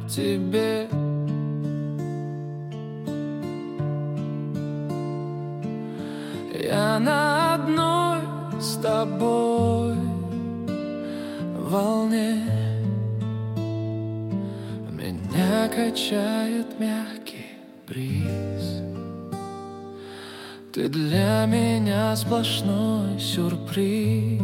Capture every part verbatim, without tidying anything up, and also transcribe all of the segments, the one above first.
тебе. Я на одной с тобой волне. Меня качает мягкий бриз. Ты для меня сплошной сюрприз.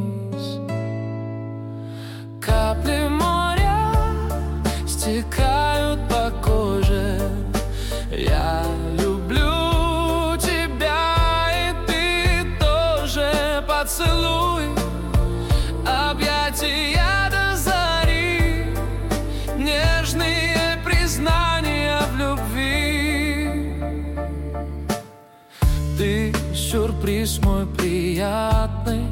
Капли моря стекают по коже. Я люблю тебя, и ты тоже. Поцелуй, объятия до зари, нежные признания в любви. Ты сюрприз мой приятный,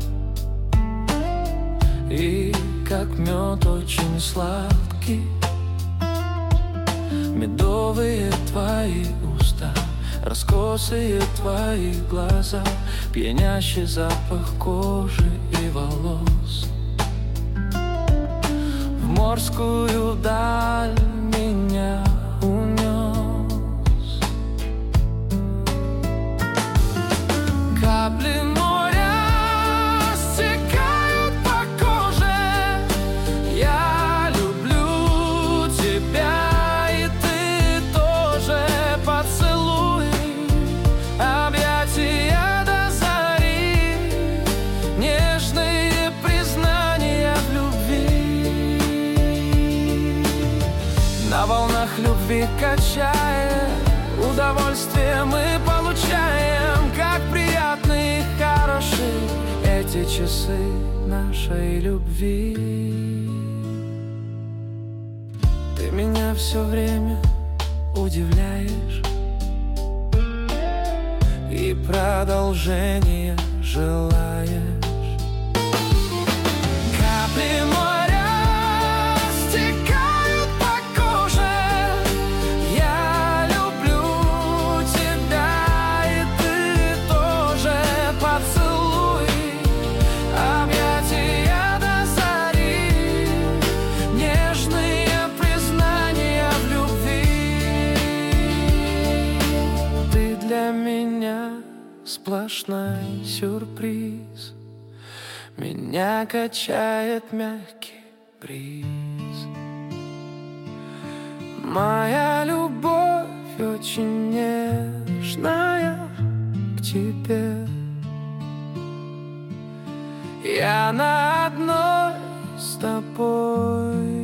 и как мед очень сладкий. Медовые твои уста, раскосые твои глаза, пьянящий запах кожи и волос. В морскую даль меня унес. Капли моря стекают по коже. Я люблю тебя, и ты тоже. Поцелуй, объятия до зари, нежные признания в любви. На волнах любви качая, удовольствие мы получаем. Как приятны и хороши эти часы нашей любви. Ты меня все время удивляешь, и продолжения желаешь. Капли моря стекают по коже. Я люблю тебя, и ты тоже. Поцелуй, объятия до зари, нежные признания в любви. Ты для меня сплошной сюрприз. Меня качает мягкий бриз. Моя любовь очень нежная к тебе. Я на одной с тобой